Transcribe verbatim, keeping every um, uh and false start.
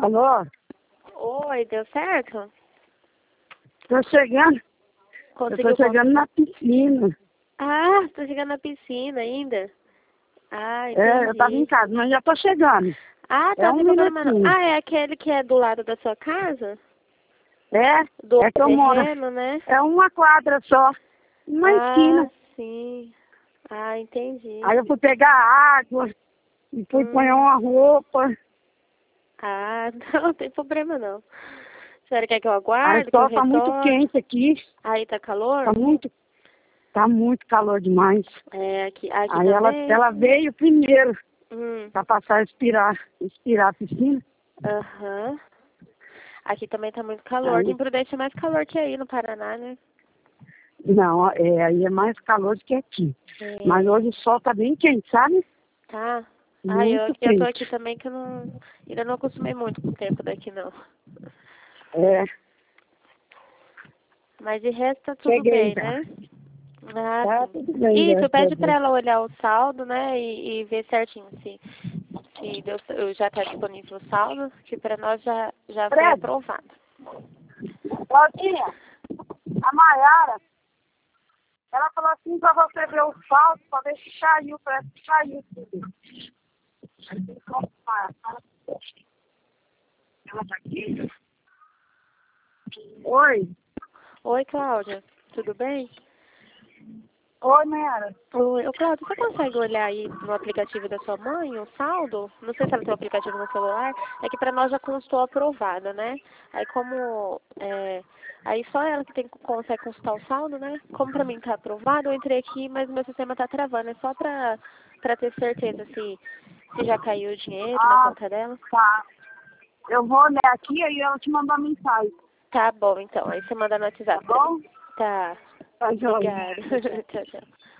Alô? Oi, deu certo? Tô chegando. Conseguiu Eu tô chegando con- na piscina. Ah, tô chegando na piscina ainda. Ah, É, eu tava em entendi. casa, mas já tô chegando. Ah, tá, É não um tem problema não. minutinho. Ah, é aquele que é do lado da sua casa? É, Do é que eu moro. terreno, né? É uma quadra só. Uma Ah, esquina. sim. Ah, entendi. Aí eu fui pegar água. E fui pôr Hum. uma roupa. Ah, não tem problema não. A senhora quer que eu Aí o aguarde, que eu sol tá muito retorne? quente aqui. Aí tá calor? Tá muito, tá muito calor demais. É, aqui, aqui Aí ela, também. ela veio primeiro Hum. pra passar a expirar, expirar a piscina. Aham. Aqui também tá muito calor. Aí, Tem Prudente é mais calor que aí no Paraná, né? não, é, aí é mais calor do que aqui. Mas É, hoje o sol tá bem quente, sabe? tá. Ah, eu, Muito eu tô quente. aqui também que eu não. Ainda não acostumei muito com o tempo daqui não. É, Mas de resto tá tudo cheguei bem, já. né? Ah, Tá sim. tudo bem, Isso, graças a pede pra Deus. ela olhar o saldo, né? E, e ver certinho se, se deu, já tá disponível o saldo, que pra nós já, já foi Fred, aprovado. Claudinha, a Maiara, ela falou assim pra você ver o saldo, pra ver se caiu, parece que caiu tudo. Ela tá aqui? Oi. Oi, Cláudia. Tudo bem? Oi, Maiara. Oi, ô Cláudia, você consegue olhar aí no aplicativo da sua mãe o saldo? Não sei se ela tem o aplicativo no celular. É que pra nós já constou aprovada, né? Aí como é, aí só ela que tem, consegue consultar o saldo, né? Como pra mim tá aprovado, eu entrei aqui, mas meu sistema tá travando. É só pra, pra ter certeza se, se já caiu o dinheiro na Ah, conta dela. tá. Eu vou olhar aqui e ela te mandar mensagem, Tá bom, então. Aí você manda no tá WhatsApp pra mim. bom? Tá. Tá, joia. Obrigada. Tchau, tchau.